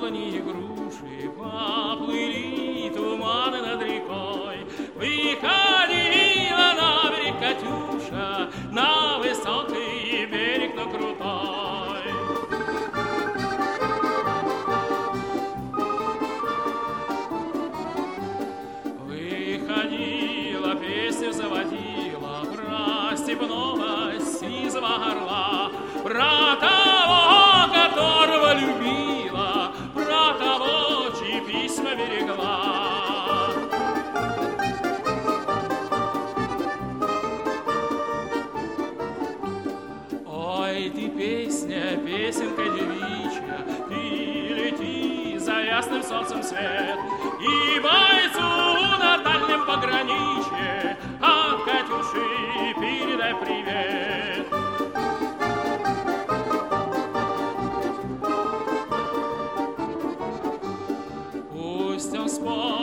яблони и груши, поплыли туманы над рекой. Выходила на берег Катюша, на высокий берег, но крутой. Выходила, песню заводила про степного сизого орла, про того, которого любила, про того, чьи письма берегла. Ой, ты песня, песенка девичья, ты лети за ясным солнцем свет, и бойцу на дальнем пограничье от Катюши передай привет. Пусть он спорит